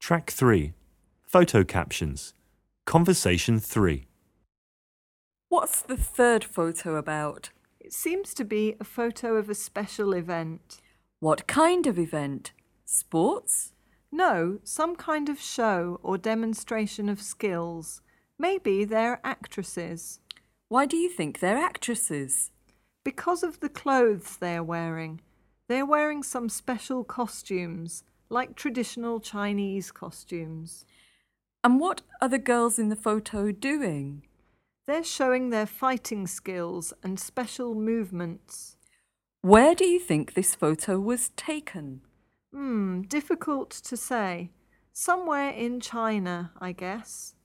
Track 3. Photo captions. Conversation 3. What's the third photo about? It seems to be a photo of a special event. What kind of event? Sports? No, some kind of show or demonstration of skills. Maybe they're actresses. Why do you think they're actresses? Because of the clothes they're wearing. They're wearing some special costumes, like traditional Chinese costumes. And what are the girls in the photo doing? They're showing their fighting skills and special movements. Where do you think this photo was taken? Difficult to say. Somewhere in China, I guess.